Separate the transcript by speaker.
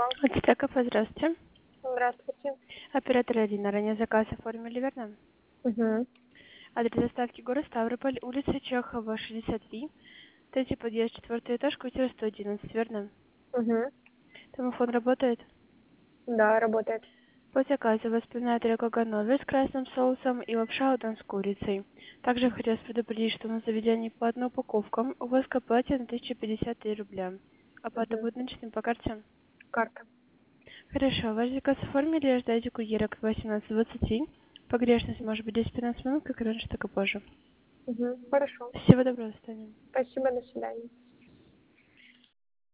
Speaker 1: Ацтеков, здравствуйте.
Speaker 2: Здравствуйте.
Speaker 1: Оператор Ирина, ранее заказ оформили, верно?
Speaker 2: Угу.
Speaker 1: Адрес доставки город Ставрополь, улица Чехова, 63, третий подъезд, четвертый этаж, квартира 111, верно?
Speaker 2: Угу.
Speaker 1: Домофон работает?
Speaker 2: Да, работает.
Speaker 1: По заказу вас пивная тарелка Ганновер с красным соусом и лапша удон с курицей. Также хотелось предупредить, что на заведении по одной упаковкам у вас к оплате на 1053 рубля. Оплата
Speaker 2: Угу.
Speaker 1: будет наличными по карте?
Speaker 2: Карта.
Speaker 1: Хорошо, ваш заказ оформили, ожидайте курьера к 18:20. Погрешность может быть 10-15 минут, как раньше, так и позже.
Speaker 2: Угу. Хорошо.
Speaker 1: Всего доброго, до свидания.
Speaker 2: Спасибо, до свидания.